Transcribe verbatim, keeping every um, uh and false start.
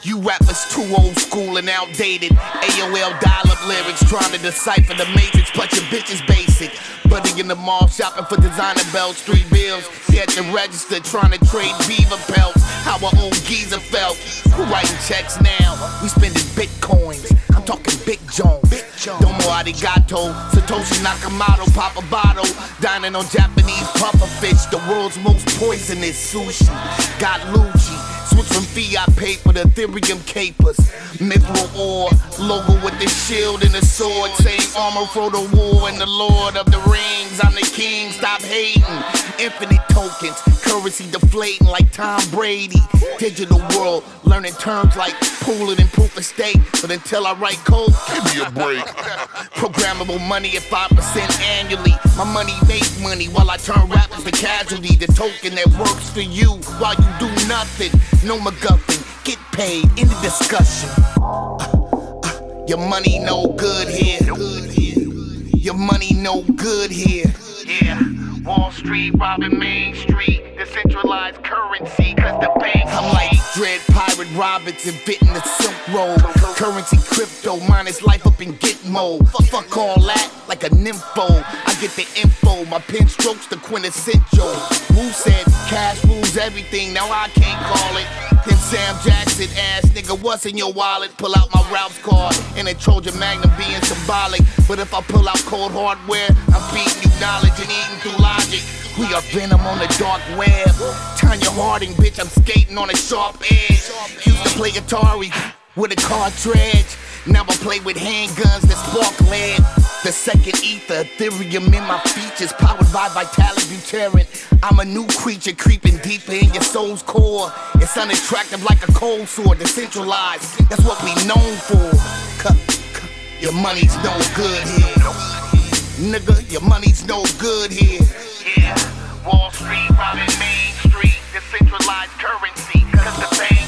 You rappers too old school and outdated. A O L dial-up lyrics trying to decipher the matrix, but your bitch is basic. Buddy in the mall shopping for designer belts, three bills. He at the register trying to trade beaver pelts. How an old geezer felt. Who writing checks now? We spending bitcoins. I'm talking big Jones. Domo arigato, Satoshi Nakamoto, pop a bottle. Dining on Japanese puffer fish, the world's most poisonous sushi. Got Lucci, switch from fiat paper to Ethereum capers. Mithril ore, logo with the shield and the sword. Same armor for the war and the Lord of the Rings. I'm the king, stop hating. Infinite tokens, currency deflating like Tom Brady. Digital world, learning terms like pooling and proof of stake. But until I write code, give me a break. Programmable money at five percent annually. My money make money while I turn rappers to casualty. The token that works for you while you do nothing. No MacGuffin, get paid, in the discussion. uh, uh, Your money no good here. Your money no good here. Yeah, Wall Street robbing Main Street. Decentralized currency, cause the bank. I'm like Dread Pirate Roberts inventing the Silk Road. Currency crypto, minus life up in Gitmo. Fuck all that, like a nympho. I get the info, my pen strokes the quintessential. Who said cash rules everything, now I can't call it. Then Sam Jackson ass nigga, what's in your wallet? Pull out my Ralph's card and a Trojan Magnum being symbolic. But if I pull out cold hardware, I'm feeding you knowledge and eating through logic. We are venom on the dark web. Tanya Harding, bitch, I'm skating on a sharp edge. Used to play Atari with a cartridge. Now I play with handguns that spark lead. The second ether, Ethereum in my features, powered by Vitalis Buterin. I'm a new creature creeping deeper in your soul's core. It's unattractive like a cold sword, decentralized. That's what we known for. Your money's no good here. Nigga, your money's no good here. Yeah, Wall Street robbing Main Street, decentralized currency, cause the bank